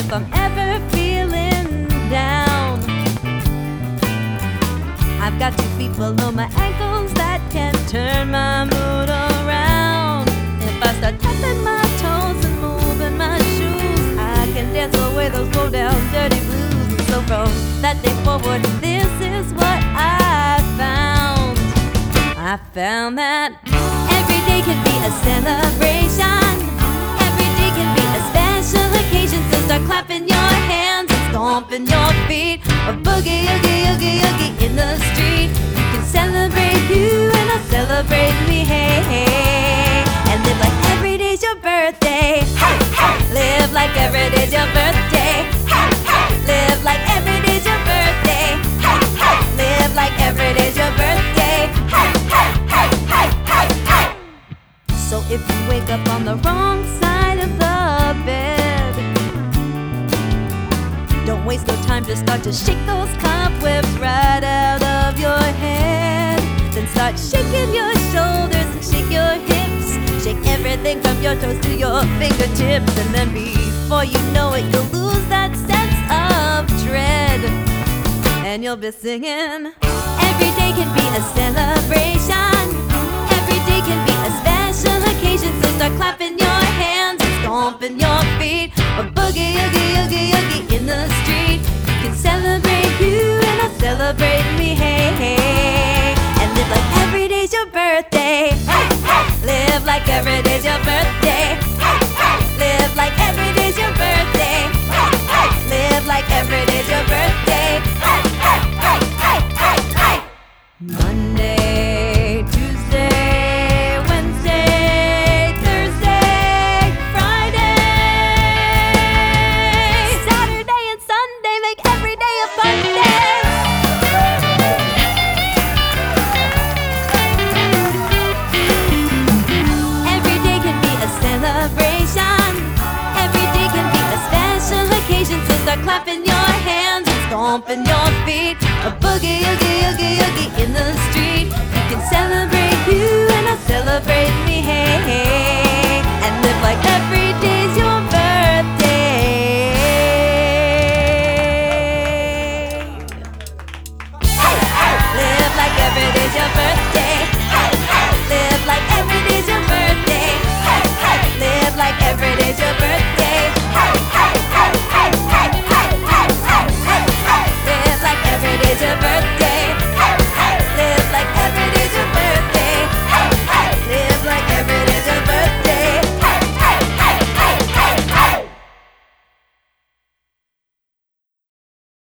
if I'm ever feeling down. I've got 2 feet below my ankles that can turn my mood around. If I start tapping my toes and moving my shoes, I can dance away those low down dirty blues. And so from that day forward, this is what I found. I found that every day can be a celebration. Every day can be a special occasion. So start clapping your hands and stomping your feet, or boogie, oogie, oogie, oogie in the street. You can celebrate you and I'll celebrate me, hey, hey. And live like every day's your birthday. Hey, hey. Live like every day's your birthday. Hey, hey. Live like every day's your birthday. Hey, hey. Live like every day's your birthday. Hey, hey, hey, hey, hey, hey. So if you wake up on the wrong side of the bed, don't waste no time, just start to shake those cobwebs right out of your head. Then start shaking your shoulders and shake your hips. Shake everything from your toes to your fingertips. And then before you know it, you'll lose that sense of dread. And you'll be singing, every day can be a celebration. Every day can be a special occasion. So start clapping your hands and stomping your feet, or boogie, oogie, oogie, oogie in the street. You can celebrate you and I'll celebrate me, hey, hey. And live like every day's your birthday. Hey, hey. Live like every day's your birthday. Hey, hey. Live like every day's your birthday. Hey, hey. Live like every day's your birthday. Hey, hey, hey, hey, hey, hey. Monday, Tuesday, Wednesday, Thursday, Friday, Saturday and Sunday, make every day a fun day. Every day can be a celebration. Every day can be a special occasion. So start clapping your hands and stomping your feet, a boogie, oogie, oogie,